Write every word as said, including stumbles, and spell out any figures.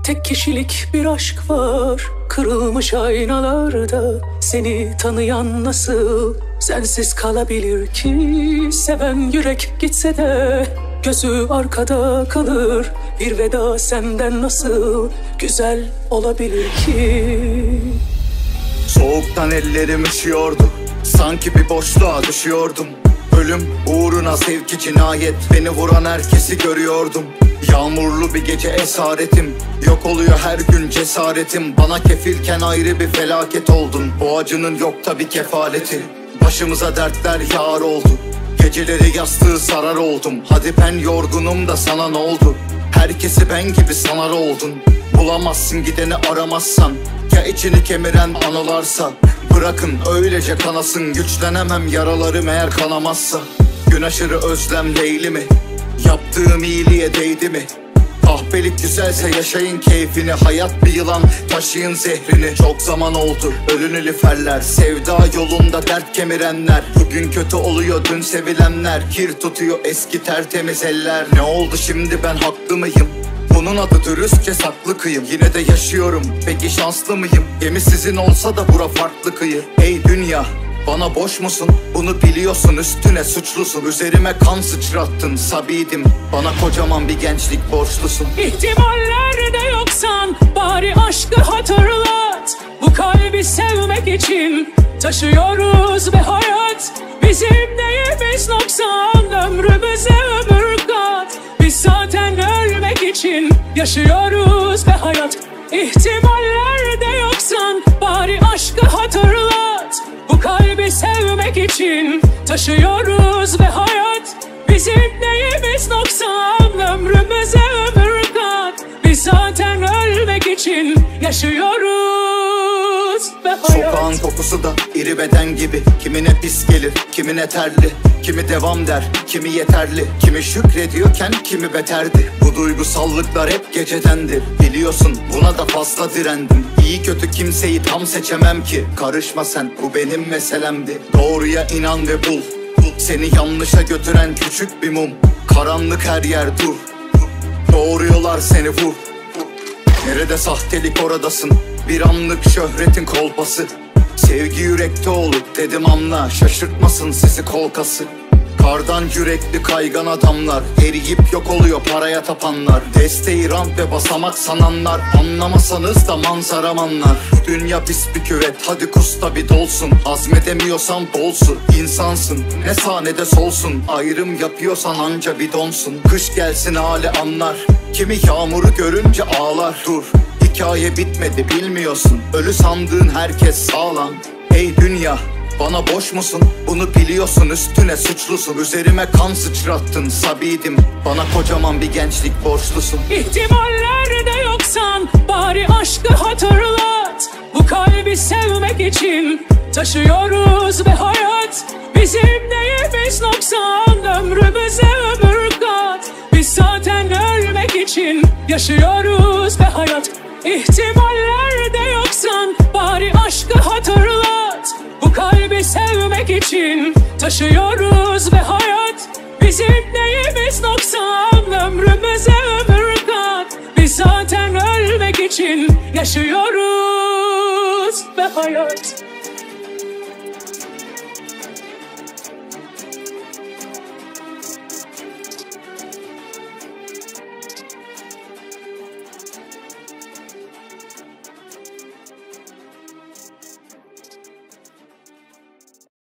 Tek kişilik bir aşk var kırılmış aynalarda. Seni tanıyan nasıl sensiz kalabilir ki? Seven yürek gitse de gözü arkada kalır. Bir veda senden nasıl güzel olabilir ki? Soğuktan ellerim üşüyordu, sanki bir boşluğa düşüyordum. Ölüm uğruna sevki cinayet, beni vuran herkesi görüyordum. Yağmurlu bir gece esaretim, yok oluyor her gün cesaretim. Bana kefilken ayrı bir felaket oldun, bu acının yok tabi kefaleti. Başımıza dertler yağar oldu, geceleri yastığı sarar oldum. Hadi ben yorgunum da sana ne oldu? Herkesi ben gibi sanar oldun. Bulamazsın gideni aramazsan, ya içini kemiren anılarsa. Bırakın öylece kanasın, güçlenemem yaralarım eğer kanamazsa. Gün aşırı özlem Leyli mi? Yaptığım iyiliğe değdi mi? Kahpelik güzelse yaşayın keyfini. Hayat bir yılan, taşıyın zehrini. Çok zaman oldu ölü nilüferler, sevda yolunda dert kemirenler. Bugün kötü oluyor dün sevilenler, kir tutuyor eski tertemiz eller. Ne oldu şimdi, ben haklı mıyım? Bunun adı dürüstçe saklı kıyım. Yine de yaşıyorum, peki şanslı mıyım? Gemi sizin olsa da bura farklı kıyı. Ey dünya, bana boş musun? Bunu biliyorsun, üstüne suçlusun. Üzerime kan sıçrattın, sabiydim. Bana kocaman bir gençlik borçlusun. İhtimallerde yoksan bari aşkı hatırlat. Bu kalbi sevmek için taşıyoruz ve hayat bizim neyimiz noksan. Ömrümüze ömür kat, biz zaten ölmek için yaşıyoruz ve hayat. İhtimallerde yoksan bari aşkı hatırlat. Bu kalbi sevmek için taşıyoruz ve hayat bizim neyimiz noksan. Ömrümüze ömür kat, biz zaten ölmek için yaşıyoruz ve hayat. Sokağın kokusu da iri beden gibi, kimine pis gelir, kimine terli. Kimi devam der, kimi yeterli, kimi şükrediyorken kimi beterdi. Bu duygusallıklar hep gecedendir, biliyorsun buna da fazla direndim. İyi kötü kimseyi tam seçemem ki, karışma sen, bu benim meselemdi. Doğruya inan ve bul, seni yanlışa götüren küçük bir mum. Karanlık her yer dur, doğruyorlar seni vur. Nerede sahtelik oradasın, bir anlık şöhretin kolpası. Sevgi yürekte olur dedim anla, şaşırtmasın sizi kolkası. Kardan yürekli kaygan adamlar, eriyip yok oluyor paraya tapanlar. Desteği rant ve basamak sananlar, anlamasanız da manzaram anlar. Dünya pis bir küvet, hadi kusta bir dolsun. Azmedemiyorsan bolsun, insansın ne sağ ne de solsun. Ayrım yapıyorsan anca bir donsun. Kış gelsin hali anlar, kimi yağmuru görünce ağlar. Dur, hikaye bitmedi bilmiyorsun, ölü sandığın herkes sağlam. Ey dünya, bana boş musun? Bunu biliyorsun, üstüne suçlusun. Üzerime kan sıçrattın, sabiydim. Bana kocaman bir gençlik borçlusun. İhtimallerde yoksan bari aşkı hatırlat. Bu kalbi sevmek için taşıyoruz ve hayat bizim neyimiz noksan. Ömrümüze ömür kat, biz zaten ölmek için yaşıyoruz ve hayat. İhtimallerde yoksan bari aşkı hatırlat. Bu kalbi sevmek için taşıyoruz ve hayat bizim neyimiz noksan. Ömrümüze ömür kat, biz zaten ölmek için yaşıyoruz ve hayat.